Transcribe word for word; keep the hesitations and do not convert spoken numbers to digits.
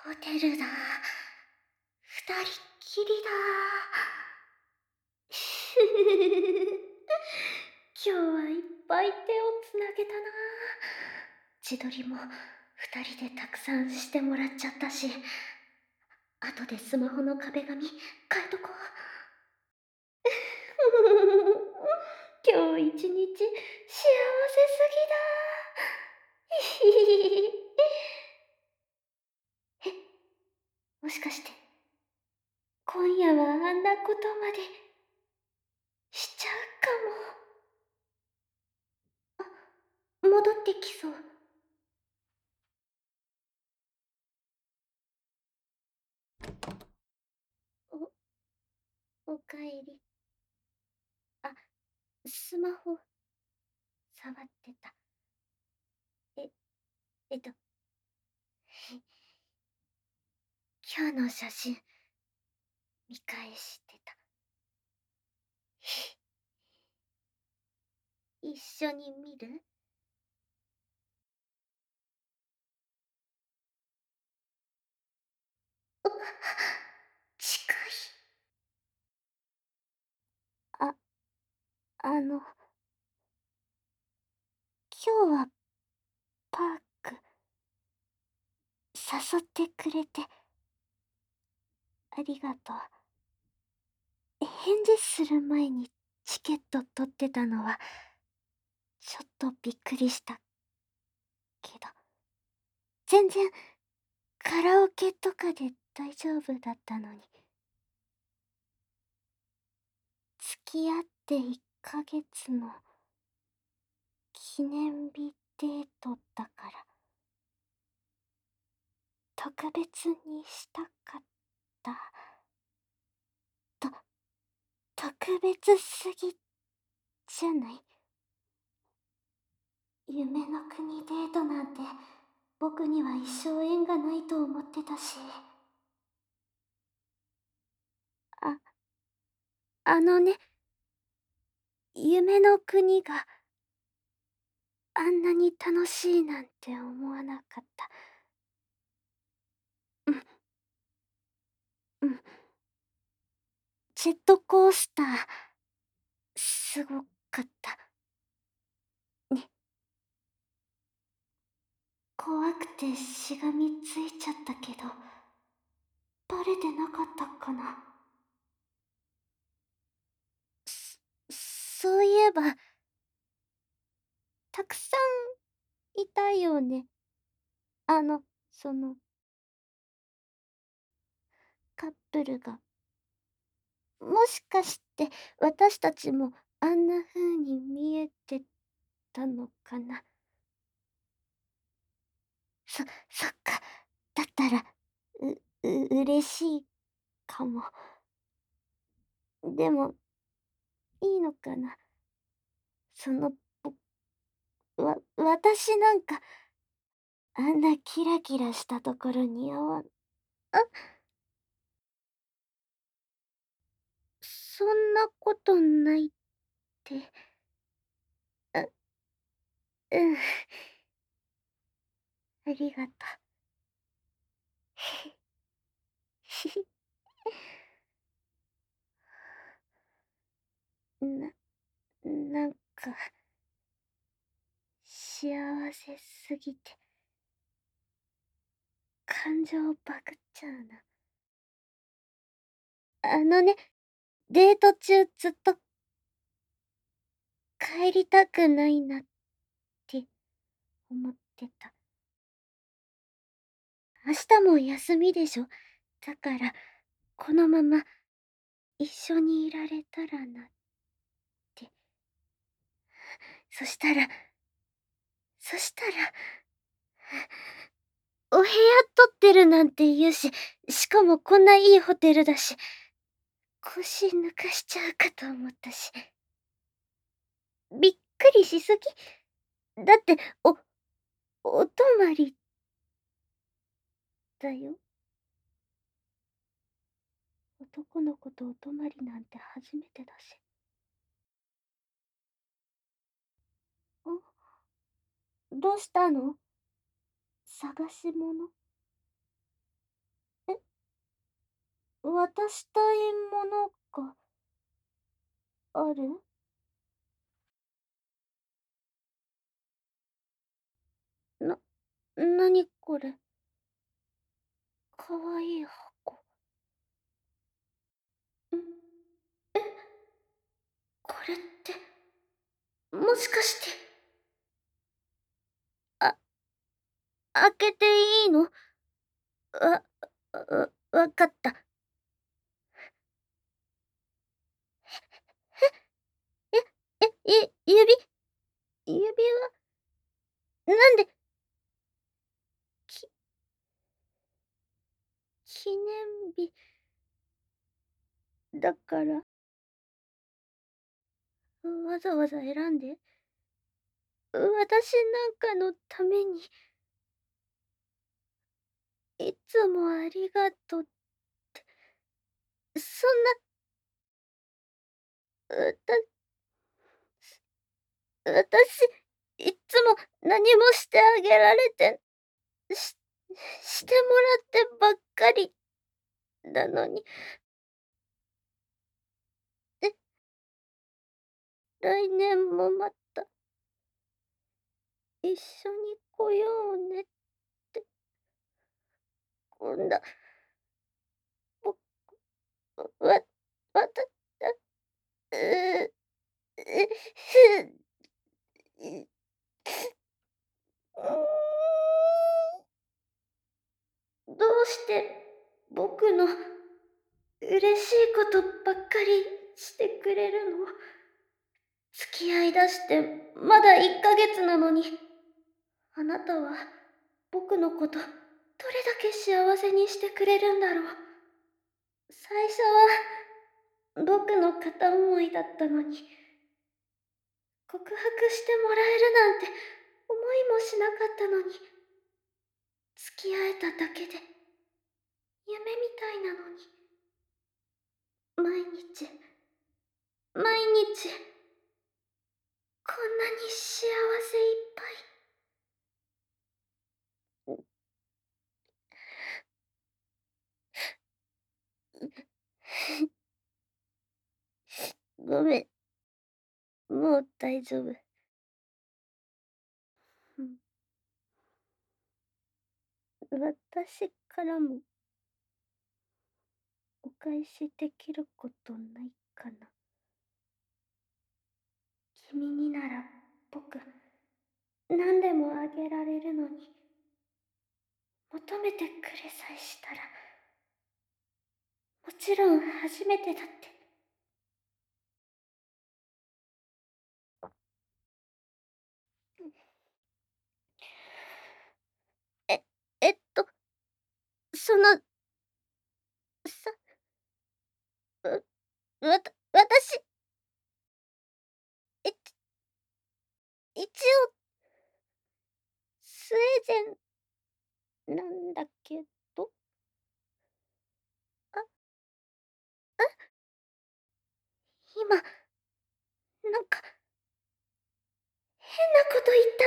ホテルだ。二人っきりだ。ふふふふ。今日はいっぱい手をつなげたな。自撮りも二人でたくさんしてもらっちゃったし、後でスマホの壁紙変えとこう。今日一日幸せすぎだ。え、もしかして今夜はあんなことまでしちゃうかも。あ、戻ってきそう。お、おかえり。あ、スマホ触ってた。え、えっと、今日の写真見返してた。一緒に見る？あ、近い。あ、あの、今日はパーク誘ってくれてありがとう。返事する前にチケット取ってたのはちょっとびっくりしたけど、全然カラオケとかで大丈夫だったのに。付き合っていっかげつの記念日デートだから特別にしたかった。と、特別すぎじゃない？夢の国デートなんて僕には一生縁がないと思ってたし。あ、あのね、夢の国があんなに楽しいなんて思わなかった。うん、うん。ジェットコースター、すごかった。ね。怖くてしがみついちゃったけど、バレてなかったかな。そ、そういえば、たくさんいたよね。あの、その、カップルが。もしかして私たちもあんな風に見えてたのかな。そ、そっか。だったら、う、う、嬉しいかも。でも、いいのかな。その、ぼわ、私なんか、あんなキラキラしたところ似合わん。あ、そんなことないって。あ、うん。ありがとう。な、なんか、幸せすぎて、感情バグっちゃうな。あのね、デート中ずっと帰りたくないなって思ってた。明日も休みでしょ。だから、このまま一緒にいられたらなって。そしたら、そしたら、お部屋取ってるなんて言うし、しかもこんないいホテルだし、腰抜かしちゃうかと思ったし。びっくりしすぎ。だって、お、お泊まりだよ。男の子とお泊まりなんて初めてだし。ん？どうしたの？探し物？ 渡したいものがある？な、なにこれ。かわいい箱。ん、え、これって、もしかして。あ、開けていいの？わ、わ、わかった。え、え、え、指指輪なんで、き記念日だから、わざわざ選んで、私なんかのために、いつもありがとうって、そんな、わた、私、いつも何もしてあげられて、し、してもらってばっかりなのに。え、来年もまた、一緒に来ようねって。こんな、ぼ、わ、わた、う、う、う、どうして僕の嬉しいことばっかりしてくれるの？付き合いだしてまだいっかげつなのに、あなたは僕のことどれだけ幸せにしてくれるんだろう。最初は僕の片思いだったのに、告白してもらえるなんて思いもしなかったのに、付き合えただけで夢みたいなのに、毎日毎日こんなに幸せいっぱい。ごめん、もう大丈夫。うん、私からもお返しできることないかな。君になら僕何でもあげられるのに、求めてくれさえしたら、もちろん初めてだって。え、えっと、その、さ、う、わた、私、い、一応、スウェーデンなんだけど、あ、今、なんか、変なこと言っ